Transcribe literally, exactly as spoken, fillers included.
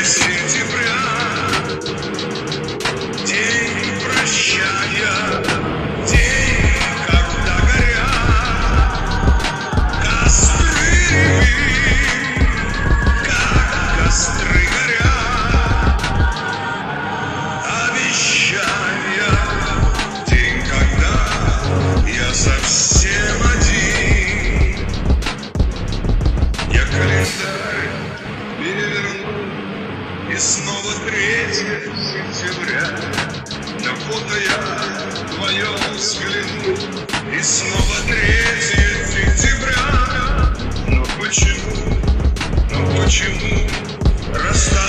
сентября, день прощания, день, когда горят костры, как костры горят, обещания, день, когда я совсем один. Я календарь переверну, и снова третье сентября. На фото я твое взгляну, и снова третье сентября. Но почему, но почему расстались?